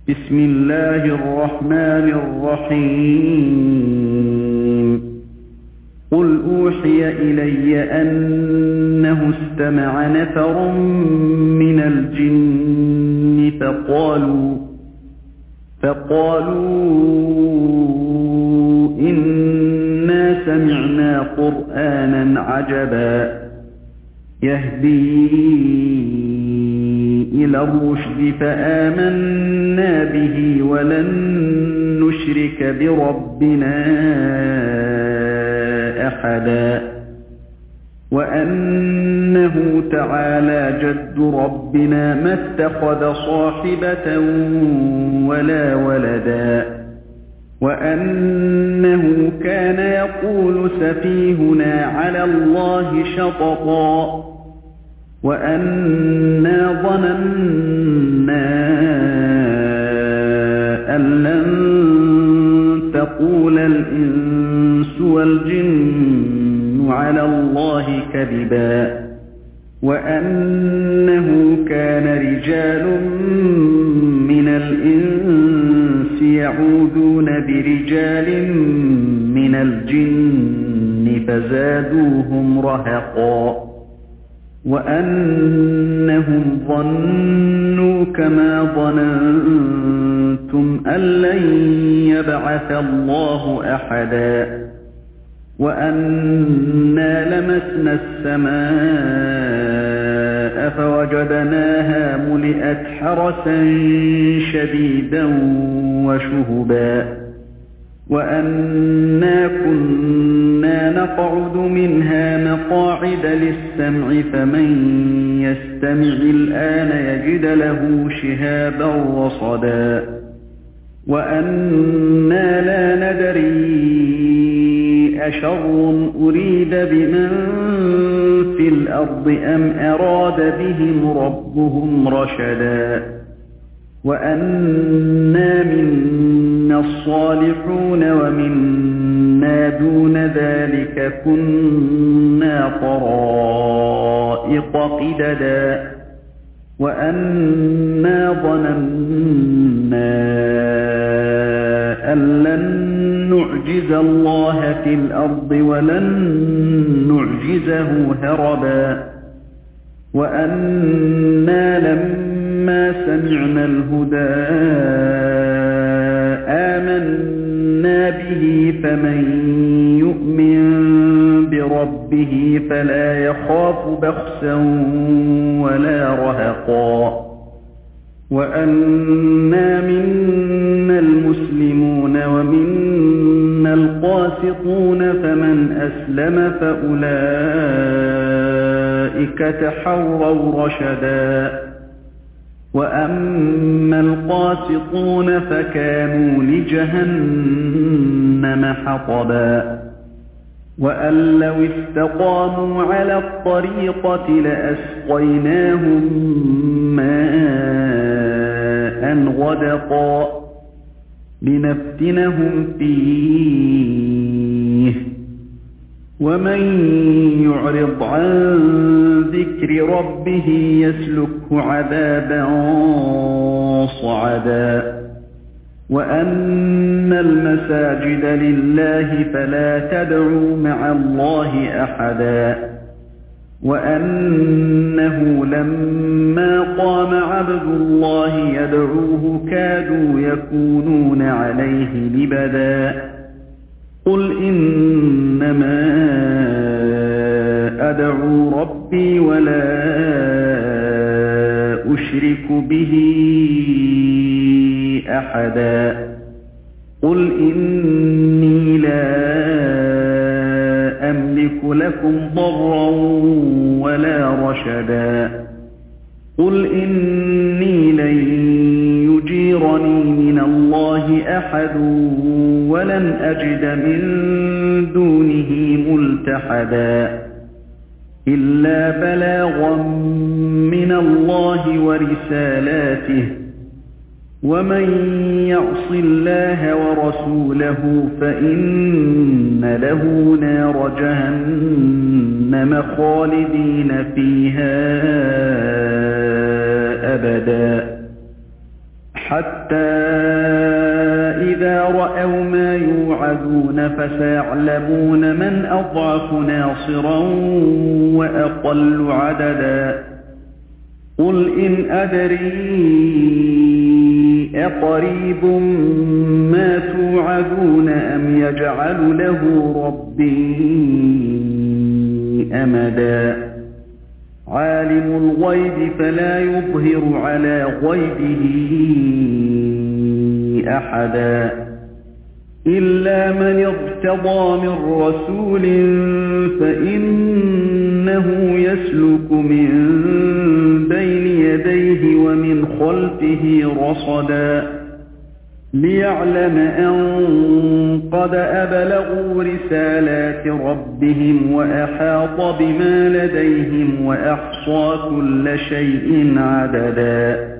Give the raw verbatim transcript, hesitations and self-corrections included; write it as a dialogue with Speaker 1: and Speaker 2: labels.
Speaker 1: بسم الله الرحمن الرحيم قل أوحي إلي أنه استمع نفر من الجن فقالوا فقالوا إنا سمعنا قرآنا عجبا يهدي إلى الرشد فآمنا به ولن نشرك بربنا أحدا وأنه تعالى جد ربنا ما اتخذ صاحبة ولا ولدا وأنه كان يقول سفيهنا على الله شططا وأنا ظننا أن لن تقول الإنس والجن على الله كذبا وأنه كان رجال من الإنس يعوذون برجال من الجن فزادوهم رهقا وأنهم ظنوا كما ظننتم أن لن يبعث الله أحدا وأنا لمسنا السماء فوجدناها ملئت حرسا شديدا وشهبا وأنا كنا نقعد منها مقاعد للسمع فمن يستمع الآن يجد له شهابا رصدا وأنا لا ندري أشر أريد بمن في الأرض أم أراد بهم ربهم رشدا وأنا منا الصالحون ومنا دون ذلك كنا طرائق قددا وأنا ظننا أن لن نعجز الله في الأرض ولن نعجزه هربا وأنا لما سمعنا الهدى آمنا به فمن يؤمن بربه فلا يخاف بخسا ولا رهقا وأنا منا المسلمون ومنا القاسطون فمن أسلم فأولئك تحروا رشدا وأما القاسطون فكانوا لجهنم حطبا وأن لو استقاموا على الطريقة لأسقيناهم ماء غدقا لنفتنهم فيه ومن يعرض عن ذكر ربه يسلكه عذابا صعدا وأن المساجد لله فلا تدعوا مع الله أحدا وأنه لما قام عبد الله يدعوه كادوا يكونون عليه لبدا قل إنما أدعو ربي ولا أشرك به أحدا قل إني لا أملك لكم ضرا ولا رشدا قل إني لن يجيرني من الله أحد ولن أجد من دونه ملتحدا إلا بلاغا من الله ورسالاته ومن يعص الله ورسوله فإن له نار جهنم خالدين فيها أبدا حتى إذا رأوا ما يوعدون فسيعلمون من أضعف ناصرا وأقل عددا قل إن أدري أقريب ما توعدون أم يجعل له ربي أمدا عالم الغيب فلا يظهر على غيبه أحدا إلا من ارتضى من رسول فإنه يسلك من بين يديه ومن خلفه رصدا ليعلم أن قد أبلغوا رسالات ربهم وأحاط بما لديهم وأحصى كل شيء عددا